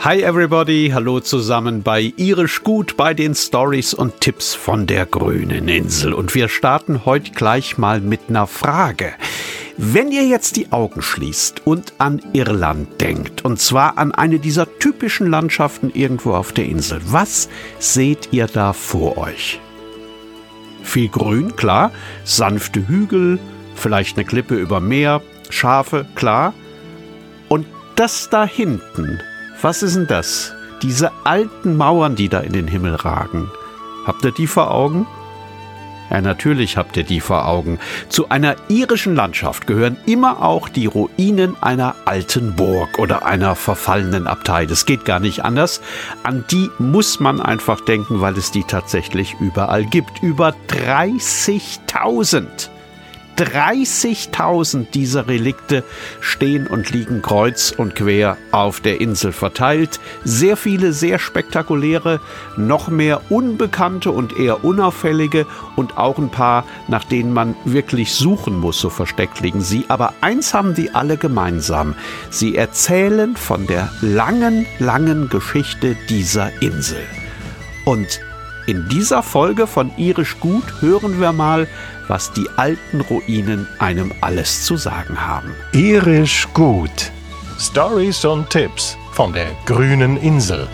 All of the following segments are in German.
Hi everybody, hallo zusammen bei Irisch Gut bei den Stories und Tipps von der grünen Insel. Und wir starten heute gleich mal mit einer Frage. Wenn ihr jetzt die Augen schließt und an Irland denkt, und zwar an eine dieser typischen Landschaften irgendwo auf der Insel, was seht ihr da vor euch? Viel Grün, klar, sanfte Hügel, vielleicht eine Klippe über Meer, Schafe, klar. Und das da hinten, was ist denn das? Diese alten Mauern, die da in den Himmel ragen. Habt ihr die vor Augen? Ja, natürlich habt ihr die vor Augen. Zu einer irischen Landschaft gehören immer auch die Ruinen einer alten Burg oder einer verfallenen Abtei. Das geht gar nicht anders. An die muss man einfach denken, weil es die tatsächlich überall gibt. Über 30.000 dieser Relikte stehen und liegen kreuz und quer auf der Insel verteilt. Sehr viele, sehr spektakuläre, noch mehr unbekannte und eher unauffällige und auch ein paar, nach denen man wirklich suchen muss, so versteckt liegen sie. Aber eins haben die alle gemeinsam. Sie erzählen von der langen, langen Geschichte dieser Insel. Und in dieser Folge von Irisch Gut hören wir mal, was die alten Ruinen einem alles zu sagen haben. Irisch Gut. Stories und Tipps von der grünen Insel.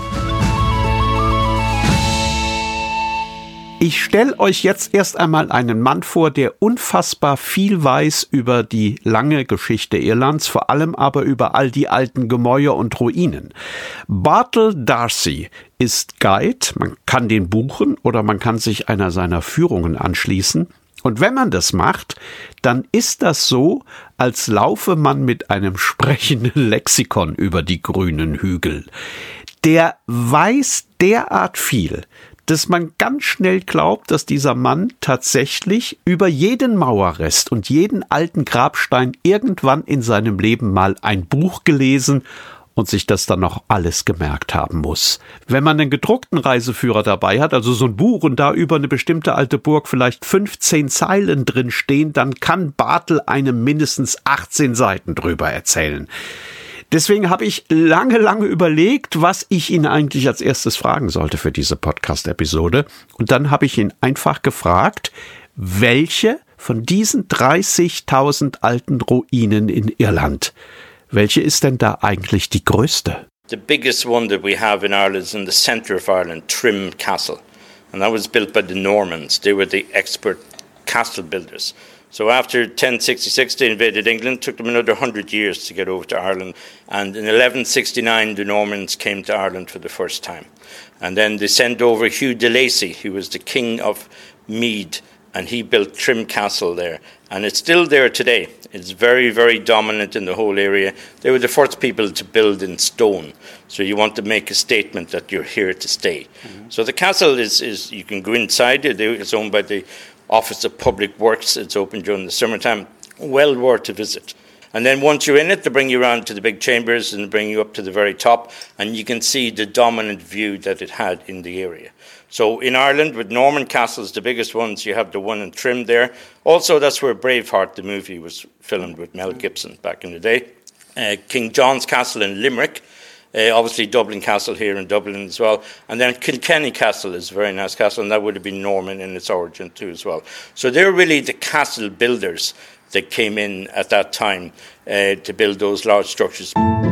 Ich stelle euch jetzt erst einmal einen Mann vor, der unfassbar viel weiß über die lange Geschichte Irlands, vor allem aber über all die alten Gemäuer und Ruinen. Bartle D'Arcy ist Guide, man kann den buchen oder man kann sich einer seiner Führungen anschließen. Und wenn man das macht, dann ist das so, als laufe man mit einem sprechenden Lexikon über die grünen Hügel. Der weiß derart viel, dass man ganz schnell glaubt, dass dieser Mann tatsächlich über jeden Mauerrest und jeden alten Grabstein irgendwann in seinem Leben mal ein Buch gelesen und sich das dann noch alles gemerkt haben muss. Wenn man einen gedruckten Reiseführer dabei hat, also so ein Buch und da über eine bestimmte alte Burg vielleicht 15 Zeilen drin stehen, dann kann Bartle einem mindestens 18 Seiten drüber erzählen. Deswegen habe ich lange überlegt, was ich ihn eigentlich als erstes fragen sollte für diese Podcast-Episode. Und dann habe ich ihn einfach gefragt, welche von diesen 30.000 alten Ruinen in Irland, welche ist denn da eigentlich die größte? The biggest one that we have in Ireland is in the centre of Ireland, Trim Castle. And that was built by the Normans. They were the expert castle builders. So after 1066 they invaded England, took them another 100 years to get over to Ireland. And in 1169 the Normans came to Ireland for the first time. And then they sent over Hugh de Lacy, who was the king of Meath, and he built Trim Castle there. And it's still there today. It's very, very dominant in the whole area. They were the first people to build in stone. So you want to make a statement that you're here to stay. Mm-hmm. So the castle is you can go inside. It's owned by the Office of Public Works. It's open during the summertime. Well worth a visit. And then once you're in it, they bring you around to the big chambers and bring you up to the very top. And you can see the dominant view that it had in the area. So in Ireland, with Norman castles, the biggest ones, you have the one in Trim there. Also, that's where Braveheart, the movie, was filmed with Mel Gibson back in the day. King John's Castle in Limerick. Obviously, Dublin Castle here in Dublin as well. And then Kilkenny Castle is a very nice castle, and that would have been Norman in its origin too as well. So they're really the castle builders that came in at that time to build those large structures.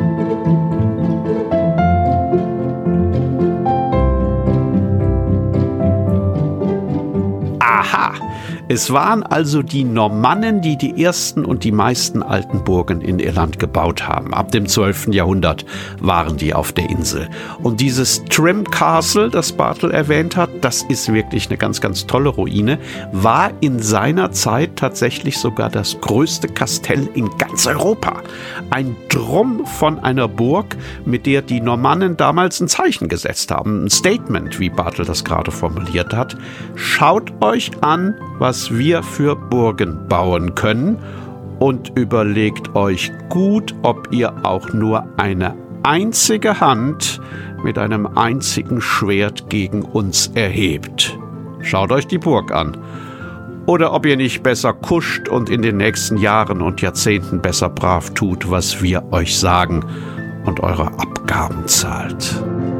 Aha! Es waren also die Normannen, die die ersten und die meisten alten Burgen in Irland gebaut haben. Ab dem 12. Jahrhundert waren die auf der Insel. Und dieses Trim Castle, das Bartle erwähnt hat, das ist wirklich eine ganz, ganz tolle Ruine, war in seiner Zeit tatsächlich sogar das größte Kastell in ganz Europa. Ein Drum von einer Burg, mit der die Normannen damals ein Zeichen gesetzt haben. Ein Statement, wie Bartle das gerade formuliert hat. Schaut euch an, was wir für Burgen bauen können und überlegt euch gut, ob ihr auch nur eine einzige Hand mit einem einzigen Schwert gegen uns erhebt. Schaut euch die Burg an. Oder ob ihr nicht besser kuscht und in den nächsten Jahren und Jahrzehnten besser brav tut, was wir euch sagen und eure Abgaben zahlt.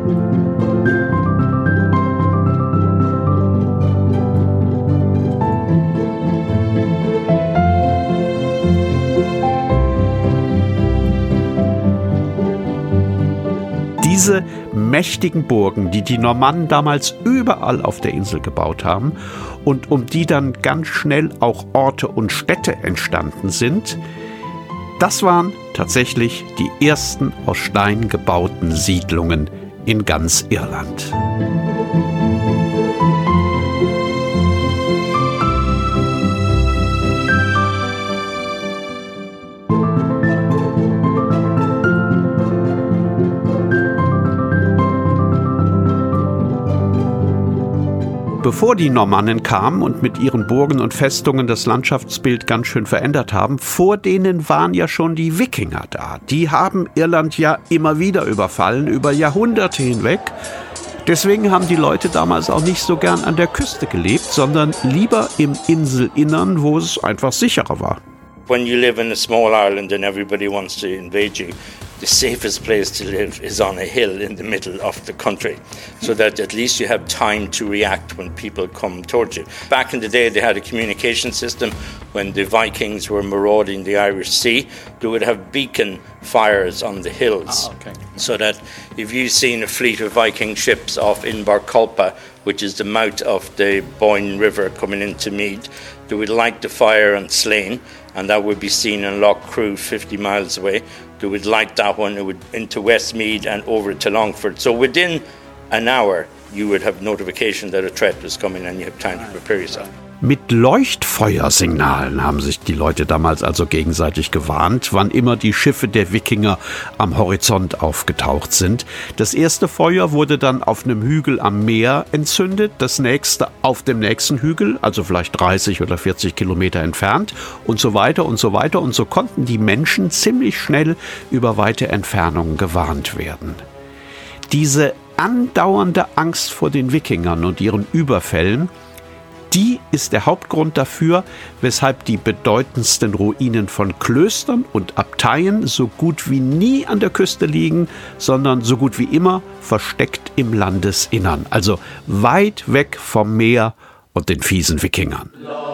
Diese mächtigen Burgen, die die Normannen damals überall auf der Insel gebaut haben und um die dann ganz schnell auch Orte und Städte entstanden sind, das waren tatsächlich die ersten aus Stein gebauten Siedlungen in ganz Irland. Bevor die Normannen kamen und mit ihren Burgen und Festungen das Landschaftsbild ganz schön verändert haben, vor denen waren ja schon die Wikinger da. Die haben Irland ja immer wieder überfallen, über Jahrhunderte hinweg. Deswegen haben die Leute damals auch nicht so gern an der Küste gelebt, sondern lieber im Inselinnern, wo es einfach sicherer war. When you live in a small island and everybody wants to invade you, the safest place to live is on a hill in the middle of the country, so that at least you have time to react when people come towards you. Back in the day, they had a communication system. When the Vikings were marauding the Irish Sea, they would have beacon fires on the hills, so that if you've seen a fleet of Viking ships off Inverculpa, which is the mouth of the Boyne River coming into Meath, they would light the fire on Slane, and that would be seen in Lough Crew 50 miles away. They would light that one, it would into Westmeath and over to Longford. So within an hour, you would have notification that a threat was coming and you have time to prepare yourself. Mit Leuchtfeuersignalen haben sich die Leute damals also gegenseitig gewarnt, wann immer die Schiffe der Wikinger am Horizont aufgetaucht sind. Das erste Feuer wurde dann auf einem Hügel am Meer entzündet, das nächste auf dem nächsten Hügel, also vielleicht 30 oder 40 Kilometer entfernt und so weiter und so weiter. Und so konnten die Menschen ziemlich schnell über weite Entfernungen gewarnt werden. Diese andauernde Angst vor den Wikingern und ihren Überfällen, die ist der Hauptgrund dafür, weshalb die bedeutendsten Ruinen von Klöstern und Abteien so gut wie nie an der Küste liegen, sondern so gut wie immer versteckt im Landesinnern, also weit weg vom Meer und den fiesen Wikingern.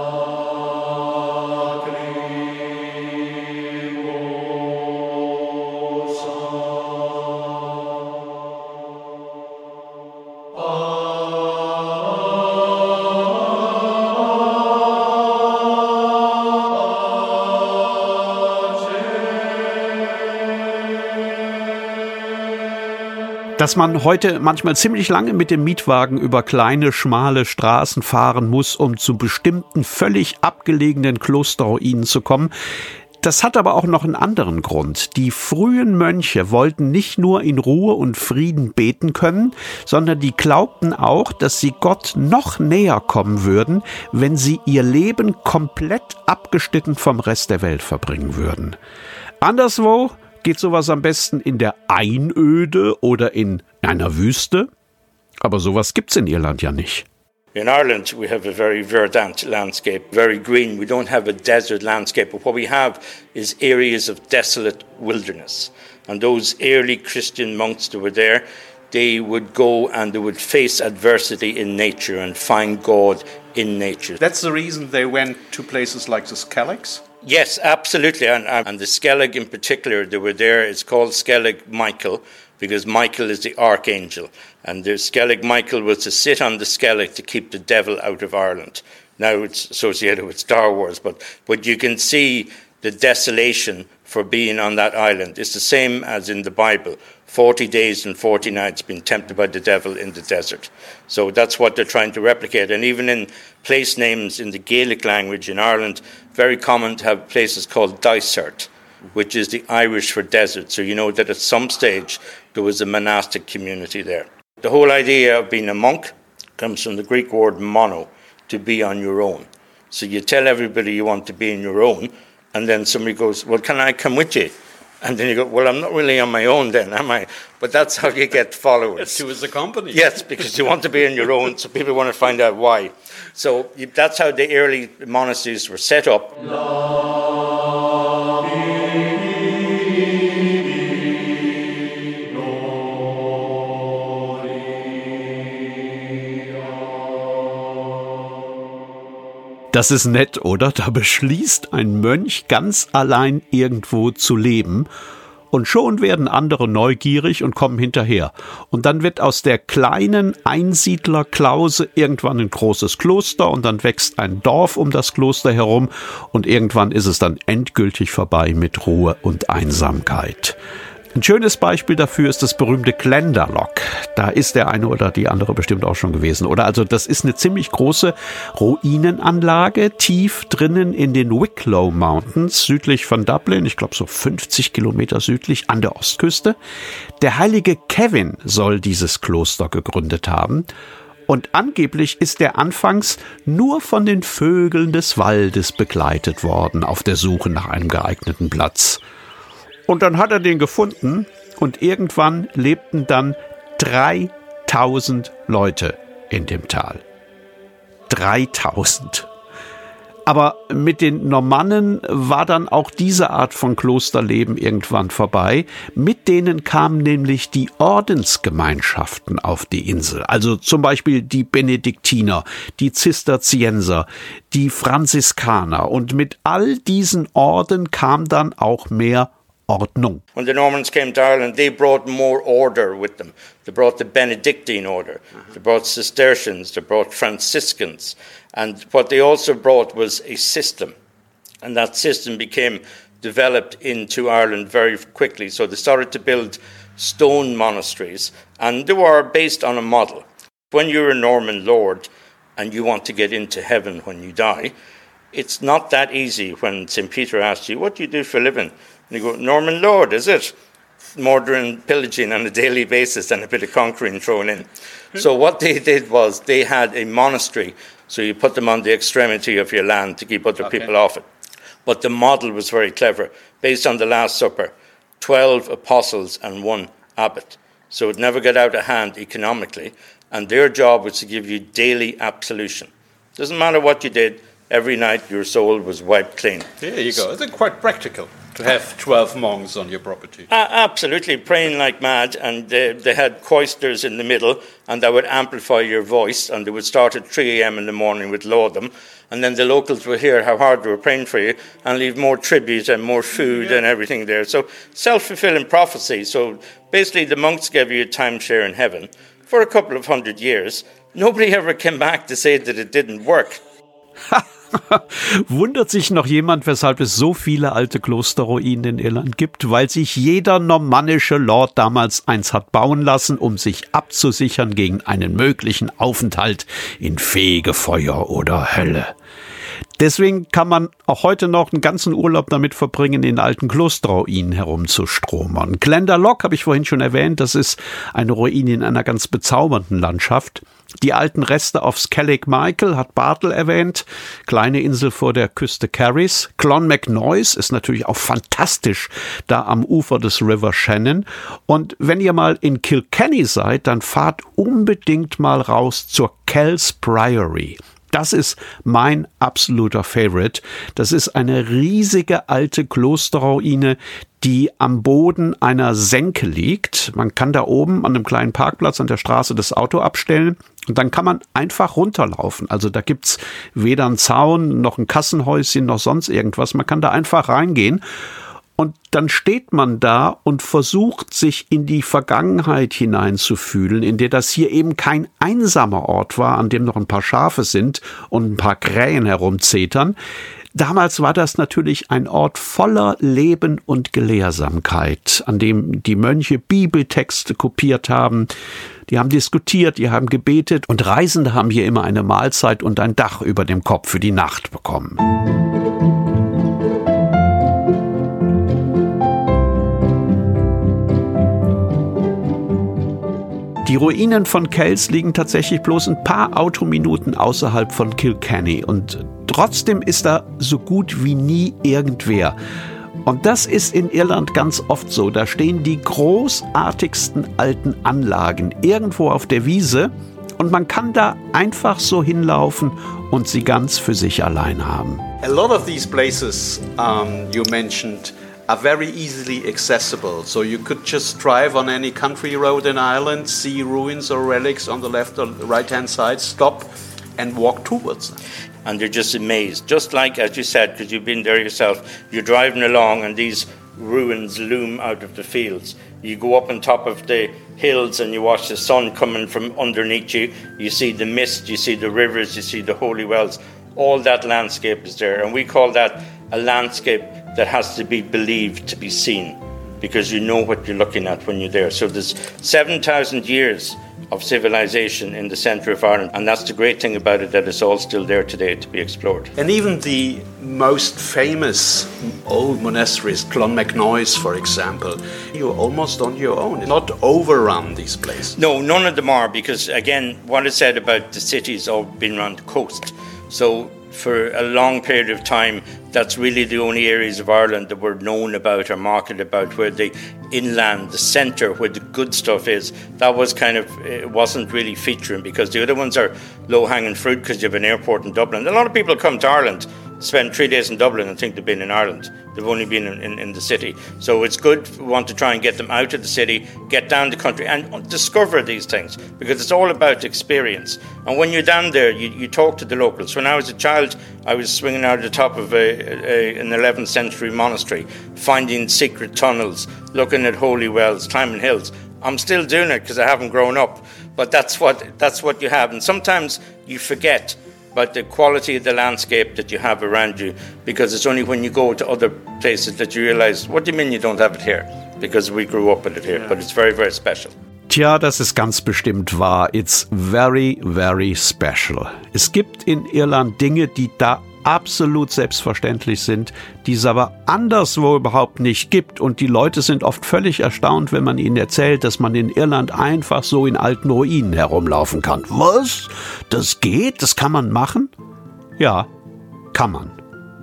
Dass man heute manchmal ziemlich lange mit dem Mietwagen über kleine, schmale Straßen fahren muss, um zu bestimmten völlig abgelegenen Klosterruinen zu kommen. Das hat aber auch noch einen anderen Grund. Die frühen Mönche wollten nicht nur in Ruhe und Frieden beten können, sondern die glaubten auch, dass sie Gott noch näher kommen würden, wenn sie ihr Leben komplett abgeschnitten vom Rest der Welt verbringen würden. Anderswo geht sowas am besten in der Einöde oder in einer Wüste? Aber sowas gibt's in Irland ja nicht. In Ireland, we have a very verdant landscape, very green. We don't have a desert landscape, but what we have is areas of desolate wilderness. And those early Christian monks that were there, they would go and they would face adversity in nature and find God in nature. That's the reason they went to places like the Skelligs? Yes, absolutely. And the Skellig in particular, they were there. It's called Skellig Michael because Michael is the archangel. And the Skellig Michael was to sit on the Skellig to keep the devil out of Ireland. Now it's associated with Star Wars, but you can see the desolation for being on that island. It's the same as in the Bible. 40 days and 40 nights being tempted by the devil in the desert. So that's what they're trying to replicate. And even in place names in the Gaelic language in Ireland, very common to have places called Dysart, which is the Irish for desert. So you know that at some stage there was a monastic community there. The whole idea of being a monk comes from the Greek word mono, to be on your own. So you tell everybody you want to be on your own, and then somebody goes, well, can I come with you? And then you go, well, I'm not really on my own then, am I? But that's how you get followers. To as a company. Yes, because you want to be on your own, so people want to find out why. So that's how the early monasteries were set up. Das ist nett, oder? Da beschließt ein Mönch ganz allein irgendwo zu leben. Und schon werden andere neugierig und kommen hinterher. Und dann wird aus der kleinen Einsiedlerklause irgendwann ein großes Kloster und dann wächst ein Dorf um das Kloster herum und irgendwann ist es dann endgültig vorbei mit Ruhe und Einsamkeit. Ein schönes Beispiel dafür ist das berühmte Glendalough. Da ist der eine oder die andere bestimmt auch schon gewesen, oder? Also das ist eine ziemlich große Ruinenanlage, tief drinnen in den Wicklow Mountains, südlich von Dublin, ich glaube so 50 Kilometer südlich an der Ostküste. Der heilige Kevin soll dieses Kloster gegründet haben. Und angeblich ist er anfangs nur von den Vögeln des Waldes begleitet worden, auf der Suche nach einem geeigneten Platz. Und dann hat er den gefunden und irgendwann lebten dann 3000 Leute in dem Tal. 3000. Aber mit den Normannen war dann auch diese Art von Klosterleben irgendwann vorbei. Mit denen kamen nämlich die Ordensgemeinschaften auf die Insel. Also zum Beispiel die Benediktiner, die Zisterzienser, die Franziskaner. Und mit all diesen Orden kam dann auch mehr Ordnung. When the Normans came to Ireland, they brought more order with them. They brought the Benedictine order, they brought Cistercians, they brought Franciscans, and what they also brought was a system, and that system became developed into Ireland very quickly. So they started to build stone monasteries, and they were based on a model. When you're a Norman lord and you want to get into heaven when you die, it's not that easy when St. Peter asks you, what do you do for a living? And you go, Norman lord, is it? Murder and pillaging on a daily basis and a bit of conquering thrown in. So what they did was they had a monastery. So you put them on the extremity of your land to keep other people off it. But the model was very clever. Based on the Last Supper, 12 apostles and 1 abbot. So it never got out of hand economically. And their job was to give you daily absolution. Doesn't matter what you did, every night your soul was wiped clean. There you go. It's quite practical to have 12 monks on your property. Absolutely, praying like mad, and they had choristers in the middle, and that would amplify your voice, and they would start at 3 a.m. in the morning with Laudaum, and then the locals would hear how hard they were praying for you, and leave more tribute and more food and everything there. So self-fulfilling prophecy. So basically the monks gave you a timeshare in heaven for a couple of 100 years. Nobody ever came back to say that it didn't work. Wundert sich noch jemand, weshalb es so viele alte Klosterruinen in Irland gibt? Weil sich jeder normannische Lord damals eins hat bauen lassen, um sich abzusichern gegen einen möglichen Aufenthalt in Fegefeuer oder Hölle. Deswegen kann man auch heute noch einen ganzen Urlaub damit verbringen, in alten Klosterruinen herumzustromern. Glendalough habe ich vorhin schon erwähnt, das ist eine Ruine in einer ganz bezaubernden Landschaft. Die alten Reste auf Skellig-Michael hat Bartle erwähnt, kleine Insel vor der Küste Kerrys. Clonmacnoise ist natürlich auch fantastisch, da am Ufer des River Shannon. Und wenn ihr mal in Kilkenny seid, dann fahrt unbedingt mal raus zur Kells Priory. Das ist mein absoluter Favorite. Das ist eine riesige alte Klosterruine, die am Boden einer Senke liegt. Man kann da oben an einem kleinen Parkplatz an der Straße das Auto abstellen und dann kann man einfach runterlaufen. Also da gibt's weder einen Zaun, noch ein Kassenhäuschen, noch sonst irgendwas. Man kann da einfach reingehen. Und dann steht man da und versucht, sich in die Vergangenheit hineinzufühlen, in der das hier eben kein einsamer Ort war, an dem noch ein paar Schafe sind und ein paar Krähen herumzetern. Damals war das natürlich ein Ort voller Leben und Gelehrsamkeit, an dem die Mönche Bibeltexte kopiert haben. Die haben diskutiert, die haben gebetet und Reisende haben hier immer eine Mahlzeit und ein Dach über dem Kopf für die Nacht bekommen. Die Ruinen von Kells liegen tatsächlich bloß ein paar Autominuten außerhalb von Kilkenny und trotzdem ist da so gut wie nie irgendwer. Und das ist in Irland ganz oft so. Da stehen die großartigsten alten Anlagen irgendwo auf der Wiese und man kann da einfach so hinlaufen und sie ganz für sich allein haben. A lot of these places you mentioned are very easily accessible. So you could just drive on any country road in Ireland, see ruins or relics on the left or right-hand side, stop and walk towards them. and they're just amazed. Just like, as you said, because you've been there yourself, you're driving along and these ruins loom out of the fields. You go up on top of the hills and you watch the sun coming from underneath you. You see the mist, you see the rivers, you see the holy wells. All that landscape is there. And we call that a landscape that has to be believed to be seen, because you know what you're looking at when you're there. So there's 7,000 years of civilization in the centre of Ireland, and that's the great thing about it, that it's all still there today to be explored. And even the most famous old monasteries, Clonmacnoise, for example, you're almost on your own, not overrun these places. No, none of them are, because again, what I said about the cities all being around the coast. So for a long period of time, that's really the only areas of Ireland that were known about or marketed about, where the inland, the centre, where the good stuff is, that was kind of, it wasn't really featuring, because the other ones are low-hanging fruit because you have an airport in Dublin. A lot of people come to Ireland, spend 3 days in Dublin and think they've been in Ireland. They've only been in the city. So it's good, we want to try and get them out of the city, get down the country and discover these things, because it's all about experience. And when you're down there, you talk to the locals. When I was a child, I was swinging out of the top of an 11th century monastery, finding secret tunnels, looking at holy wells, climbing hills. I'm still doing it because I haven't grown up, but that's what you have. And sometimes you forget about the quality of the landscape that you have around you, because it's only when you go to other places that you realize, what do you mean you don't have it here? Because we grew up with it here, but it's very, very special. Tja, das ist ganz bestimmt wahr. It's very, very special. Es gibt in Irland Dinge, die da absolut selbstverständlich sind, die es aber anderswo überhaupt nicht gibt. Und die Leute sind oft völlig erstaunt, wenn man ihnen erzählt, dass man in Irland einfach so in alten Ruinen herumlaufen kann. Was? Das geht? Das kann man machen? Ja, kann man.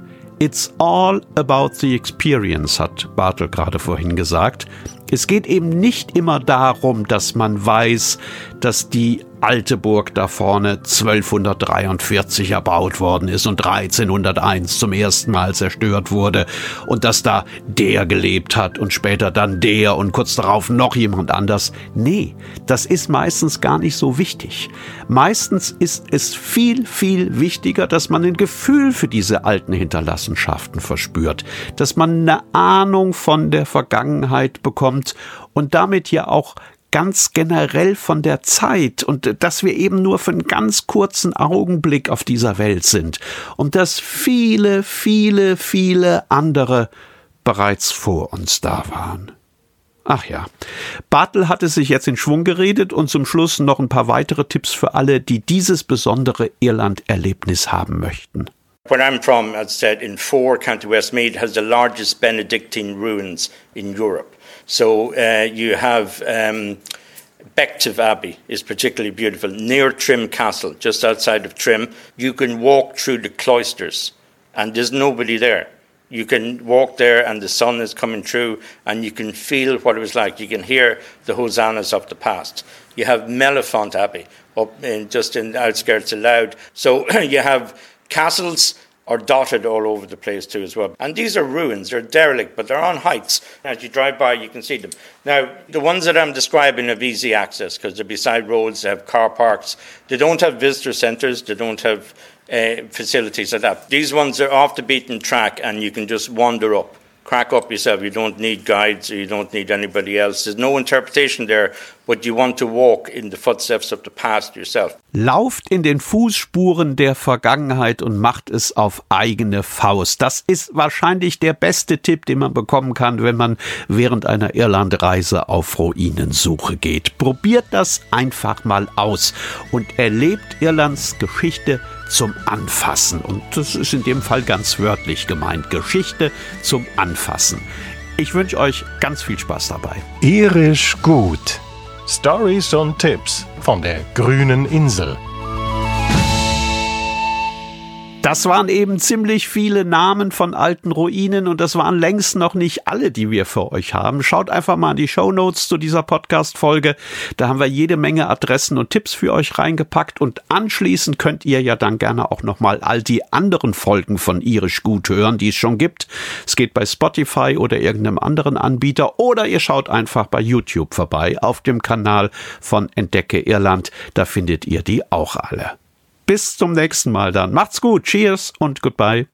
It's all about the experience, hat Bartel gerade vorhin gesagt. Es geht eben nicht immer darum, dass man weiß, dass die alte Burg da vorne 1243 erbaut worden ist und 1301 zum ersten Mal zerstört wurde und dass da der gelebt hat und später dann der und kurz darauf noch jemand anders. Nee, das ist meistens gar nicht so wichtig. Meistens ist es viel, viel wichtiger, dass man ein Gefühl für diese alten Hinterlassenschaften verspürt, dass man eine Ahnung von der Vergangenheit bekommt und damit ja auch ganz generell von der Zeit und dass wir eben nur für einen ganz kurzen Augenblick auf dieser Welt sind und dass viele, viele, viele andere bereits vor uns da waren. Ach ja, Bartel hat es sich jetzt in Schwung geredet und zum Schluss noch ein paar weitere Tipps für alle, die dieses besondere Irland-Erlebnis haben möchten. Where I'm from, as I said, in Fore, County Westmeath, has the largest Benedictine ruins in Europe. So you have Bective Abbey is particularly beautiful, near Trim Castle, just outside of Trim. You can walk through the cloisters and there's nobody there. You can walk there and the sun is coming through and you can feel what it was like. You can hear the hosannas of the past. You have Mellifont Abbey up just in the outskirts of Louth. So you have castles are dotted all over the place too as well. And these are ruins, they're derelict, but they're on heights. As you drive by, you can see them. Now, the ones that I'm describing have easy access because they're beside roads, they have car parks. They don't have visitor centres, they don't have facilities like that. These ones are off the beaten track and you can just wander up. Crack up yourself. You don't need guides or you don't need anybody else. There's no interpretation there, but you want to walk in the footsteps of the past yourself. Lauft in den Fußspuren der Vergangenheit und macht es auf eigene Faust. Das ist wahrscheinlich der beste Tipp, den man bekommen kann, wenn man während einer Irlandreise auf Ruinensuche geht. Probiert das einfach mal aus und erlebt Irlands Geschichte zum Anfassen. Und das ist in dem Fall ganz wörtlich gemeint. Geschichte zum Anfassen. Ich wünsche euch ganz viel Spaß dabei. Irisch gut. Stories und Tipps von der grünen Insel. Das waren eben ziemlich viele Namen von alten Ruinen und das waren längst noch nicht alle, die wir für euch haben. Schaut einfach mal in die Shownotes zu dieser Podcast-Folge. Da haben wir jede Menge Adressen und Tipps für euch reingepackt und anschließend könnt ihr ja dann gerne auch nochmal all die anderen Folgen von Irisch gut hören, die es schon gibt. Es geht bei Spotify oder irgendeinem anderen Anbieter oder ihr schaut einfach bei YouTube vorbei auf dem Kanal von Entdecke Irland. Da findet ihr die auch alle. Bis zum nächsten Mal dann. Macht's gut. Cheers und goodbye.